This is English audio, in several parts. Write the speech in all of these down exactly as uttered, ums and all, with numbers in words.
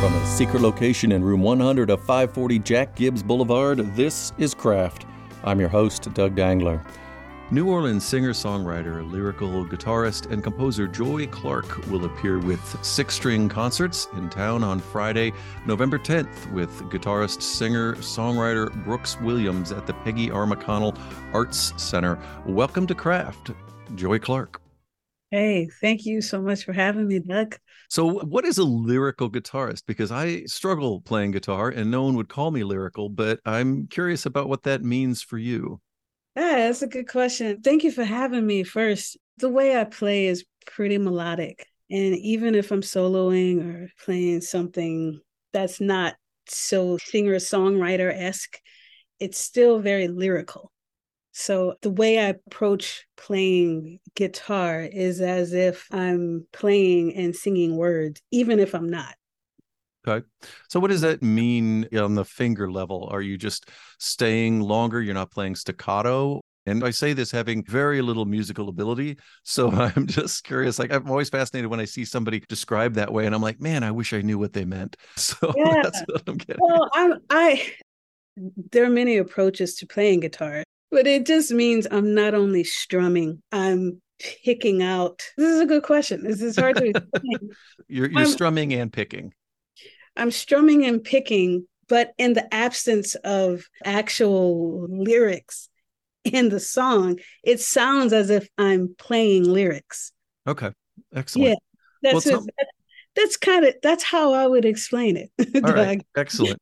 From a secret location in room one hundred of five forty Jack Gibbs Boulevard, this is Craft. I'm your host, Doug Dangler. New Orleans singer-songwriter, lyrical guitarist, and composer Joy Clark will appear with six-string concerts in town on Friday, November tenth, with guitarist, singer, songwriter Brooks Williams at the Peggy R. McConnell Arts Center. Welcome to Craft, Joy Clark. Hey, thank you so much for having me, Doug. So what is a lyrical guitarist? Because I struggle playing guitar and no one would call me lyrical, but I'm curious about what that means for you. Yeah, that's a good question. Thank you for having me first. The way I play is pretty melodic. And even if I'm soloing or playing something that's not so singer-songwriter-esque, it's still very lyrical. So the way I approach playing guitar is as if I'm playing and singing words, even if I'm not. Okay. So what does that mean on the finger level? Are you just staying longer? You're not playing staccato? And I say this having very little musical ability. So I'm just curious. Like, I'm always fascinated when I see somebody describe that way. And I'm like, man, I wish I knew what they meant. So Yeah. that's what I'm getting. Well, I'm, I, there are many approaches to playing guitar, but it just means I'm not only strumming, I'm picking out. This is a good question. This is hard to explain. you're you're I'm, strumming and picking. I'm strumming and picking, but in the absence of actual lyrics in the song, it sounds as if I'm playing lyrics. Okay, excellent. Yeah, that's well, it. That, that's kind of that's how I would explain it. All right, excellent.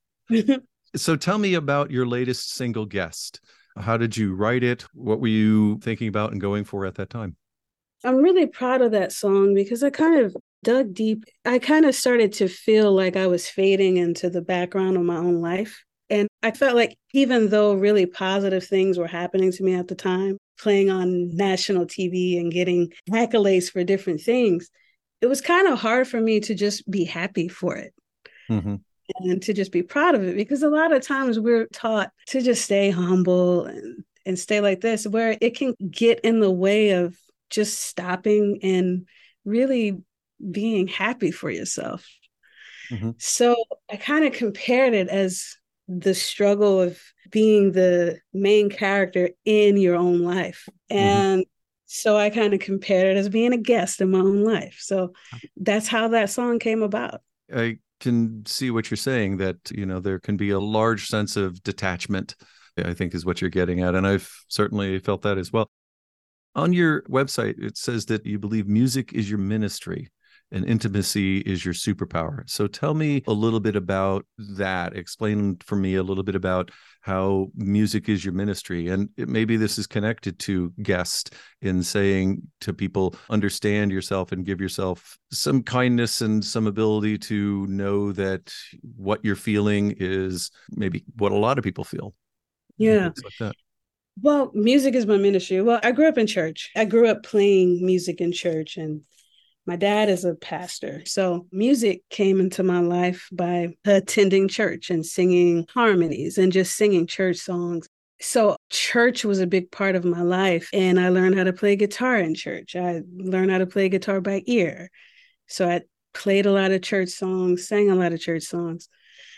So tell me about your latest single, Guest. How did you write it? What were you thinking about and going for at that time? I'm really proud of that song because I kind of dug deep. I kind of started to feel like I was fading into the background of my own life. And I felt like even though really positive things were happening to me at the time, playing on national T V and getting accolades for different things, it was kind of hard for me to just be happy for it. Mm-hmm. And to just be proud of it, because a lot of times we're taught to just stay humble and, and stay like this, where it can get in the way of just stopping and really being happy for yourself. Mm-hmm. So I kind of compared it as the struggle of being the main character in your own life. And mm-hmm. so I kind of compared it as being a guest in my own life. So that's how that song came about. I can see what you're saying, that, you know, there can be a large sense of detachment, I think is what you're getting at. And I've certainly felt that as well. On your website, it says that you believe music is your ministry and intimacy is your superpower. So tell me a little bit about that. Explain for me a little bit about how music is your ministry. And it, maybe this is connected to Guest, in saying to people, understand yourself and give yourself some kindness and some ability to know that what you're feeling is maybe what a lot of people feel. Yeah. Things like that. Well, music is my ministry. Well, I grew up in church. I grew up playing music in church, and my dad is a pastor. So music came into my life by attending church and singing harmonies and just singing church songs. So church was a big part of my life. And I learned how to play guitar in church. I learned how to play guitar by ear. So I played a lot of church songs, sang a lot of church songs.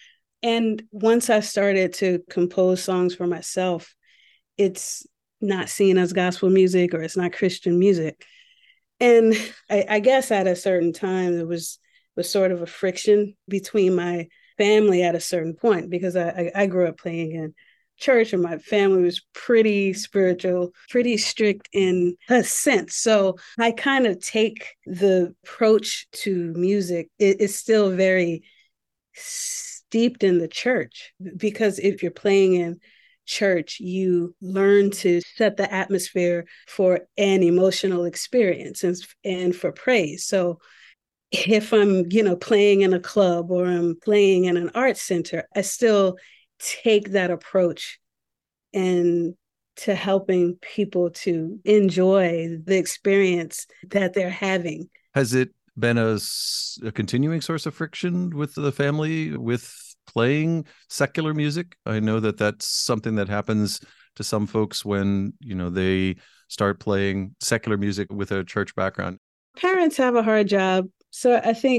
And once I started to compose songs for myself, it's not seen as gospel music or it's not Christian music. And I, I guess at a certain time, there was, was sort of a friction between my family at a certain point, because I, I, I grew up playing in church and my family was pretty spiritual, pretty strict in a sense. So I kind of take the approach to music. It, it's still very steeped in the church, because if you're playing in church, you learn to set the atmosphere for an emotional experience and, and for praise. So if I'm, you know, playing in a club or I'm playing in an art center, I still take that approach and to helping people to enjoy the experience that they're having. Has it been a, a continuing source of friction with the family, with playing secular music? I know that that's something that happens to some folks when, you know, they start playing secular music with a church background. Parents have a hard job. So I think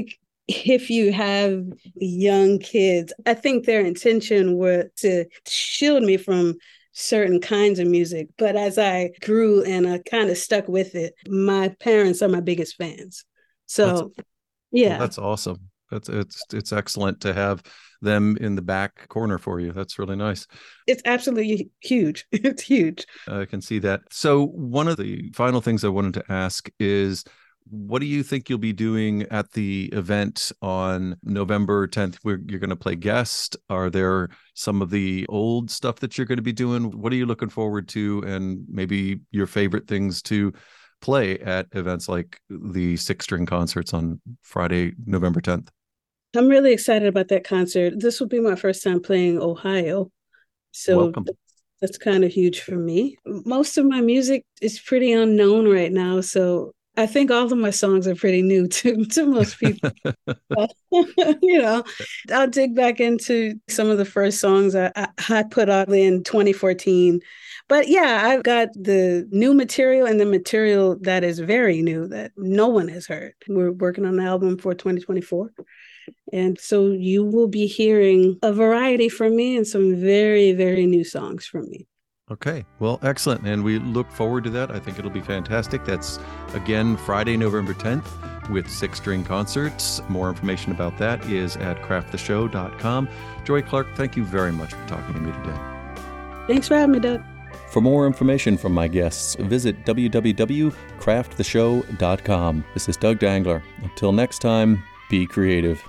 if you have young kids, I think their intention was to shield me from certain kinds of music. But as I grew and I kind of stuck with it, my parents are my biggest fans. So, that's, yeah. Well, that's awesome. That's it's it's excellent to have them in the back corner for you. That's really nice. It's absolutely huge. It's huge. I can see that. So one of the final things I wanted to ask is, what do you think you'll be doing at the event on November tenth, where you're going to play guest? Are there some of the old stuff that you're going to be doing? What are you looking forward to, and maybe your favorite things to play at events like the Six String concerts on Friday, November tenth? I'm really excited about that concert. This will be my first time playing Ohio. So Welcome. That's kind of huge for me. Most of my music is pretty unknown right now, so I think all of my songs are pretty new to, to most people. You know, I'll dig back into some of the first songs I, I, I put out in twenty fourteen. But yeah, I've got the new material and the material that is very new that no one has heard. We're working on an album for twenty twenty-four. And so you will be hearing a variety from me and some very, very new songs from me. Okay, well, excellent. And we look forward to that. I think it'll be fantastic. That's, again, Friday, November tenth with Six String Concerts. More information about that is at craft the show dot com. Joy Clark, thank you very much for talking to me today. Thanks for having me, Doug. For more information from my guests, visit w w w dot craft the show dot com. This is Doug Dangler. Until next time, be creative.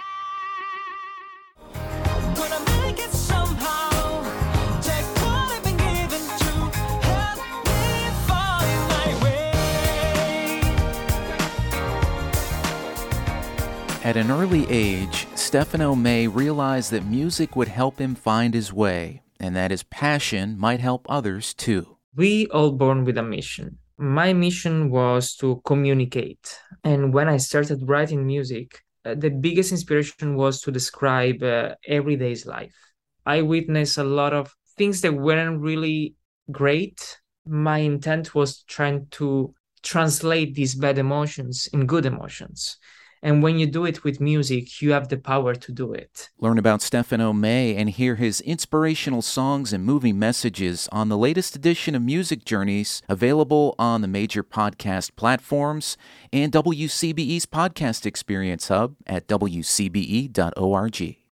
At an early age, Stefano May realized that music would help him find his way, and that his passion might help others too. We all born with a mission. My mission was to communicate. And when I started writing music, uh, the biggest inspiration was to describe uh, everyday's life. I witnessed a lot of things that weren't really great. My intent was trying to translate these bad emotions in good emotions. And when you do it with music, you have the power to do it. Learn about Stefano May and hear his inspirational songs and moving messages on the latest edition of Music Journeys, available on the major podcast platforms and W C B E's podcast experience hub at w c b e dot org.